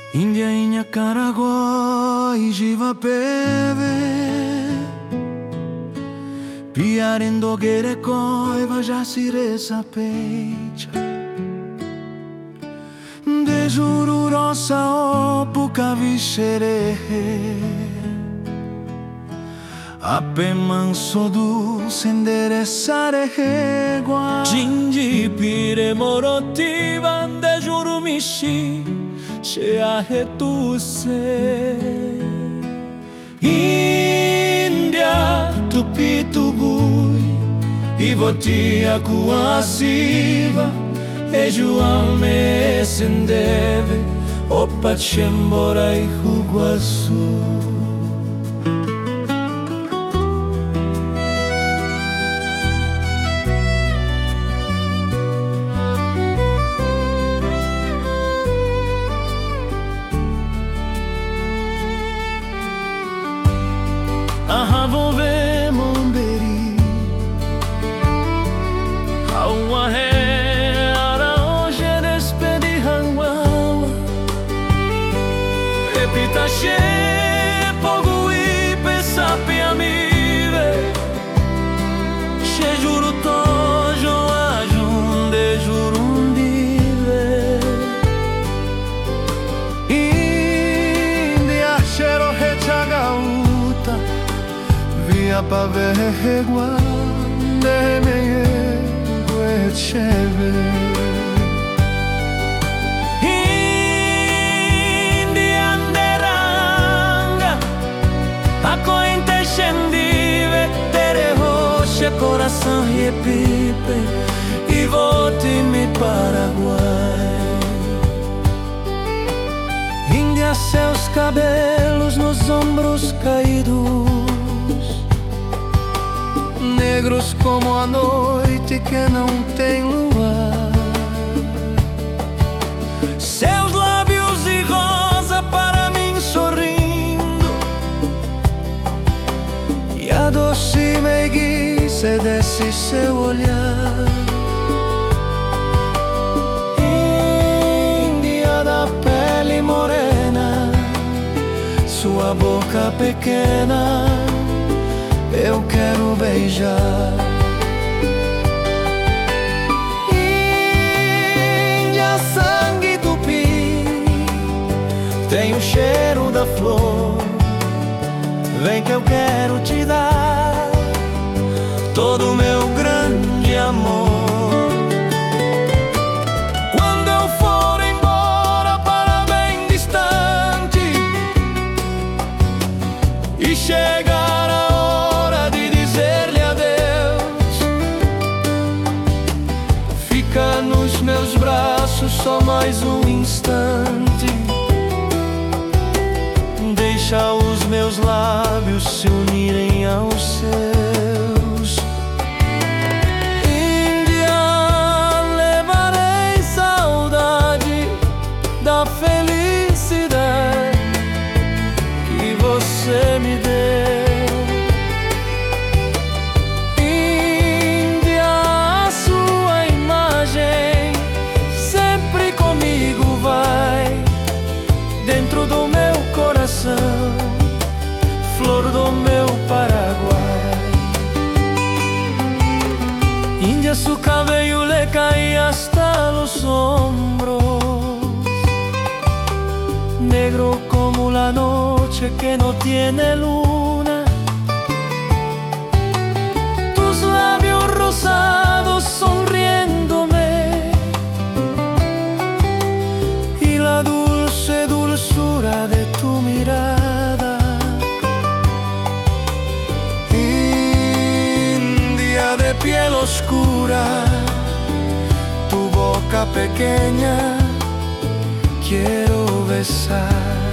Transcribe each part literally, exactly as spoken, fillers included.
India inha Caragua e jiva peve Piarendo gere coi vaja siresa pecha De juru rosa opuka vishere Ape manso du senderesare regua Jinji pire moroti vande juru mishi Che arretuse India tupi tubui I votia kuasiva E juame sendeve Opa chembora e ruguaçu Ahavove momberi Hawa he ara hoje despedi hanguawa Repita che pogo i pesape amive Che juro tojo ajunde jurundive India chero hechagauta Via paverregua de meye guecheve India anderanga A cointe scendive Tere roche coração repipe E volte-me Paraguai India seus cabelos nos ombros caídos Negros como a noite que não tem luar Seus lábios de rosa para mim sorrindo E a doce meiguice desse seu olhar Índia da pele morena Sua boca pequena eu quero beijar Índia, sangue tupi Tem o cheiro da flor Vem que eu quero te dar Todo o meu grande amor Quando eu for embora para bem distante E chegar Fica nos meus braços só mais um instante Deixa os meus lábios se unirem aos seus Índia, levarei saudade da felicidade que você me deu Dentro do meu coração, flor do meu Paraguai India, su cabello le caía hasta los hombros Negro como la noche que no tiene luna Tus labios rosados sonriéndome Y la dulce dulzura de tu mirada India de piel oscura Tu boca pequeña quiero besar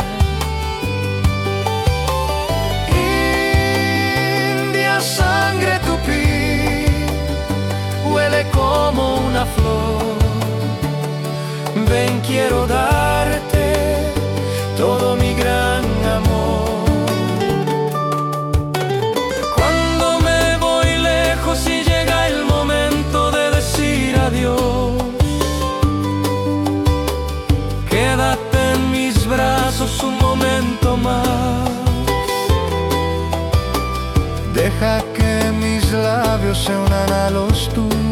India, sangre tupí Huele como una flor Ven, quiero darte todo mi gran amor Cuando me voy lejos y llega el momento de decir adiós Quédate en mis brazos brazos un momento más. Deja que mis labios se unan a los tuyos